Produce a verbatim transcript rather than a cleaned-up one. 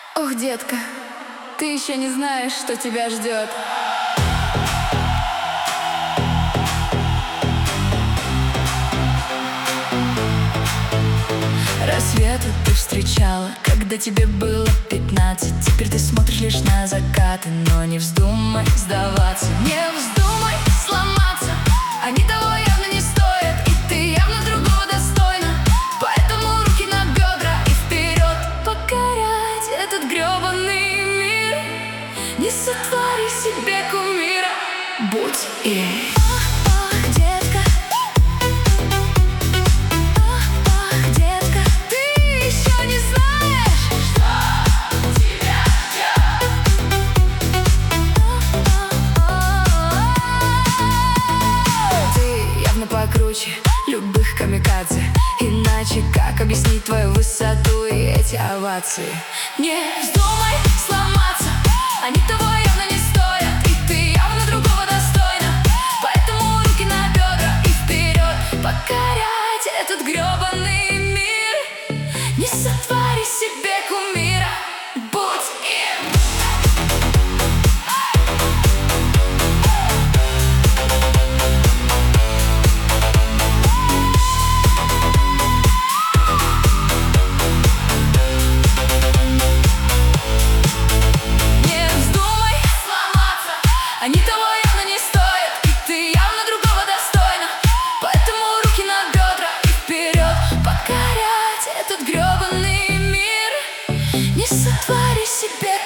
Ох, детка, ты еще не знаешь, что тебя ждет. Рассветы ты встречала, когда тебе было пятнадцать. Теперь ты смотришь лишь на закаты, но не вздумай сдаваться. Не вздумай сломаться, они того явно не стоят, и ты явно другого достойна. Поэтому руки на бедра и вперед, покорять этот гребаный мир. Не сотвори себе кумира, будь им. Покруче любых камикадзе. Иначе как объяснить твою высоту и эти овации? Не вздумай сломаться, они того явно не стоят, и ты явно другого достойна. Поэтому руки на бедра и вперед, покорять этот гребаный мир. Не сотвори себе кумира, будь им. Они того явно не стоят, и ты явно другого достойна. Поэтому руки на бедра и вперед, покорять этот гребаный мир. Не сотвори себе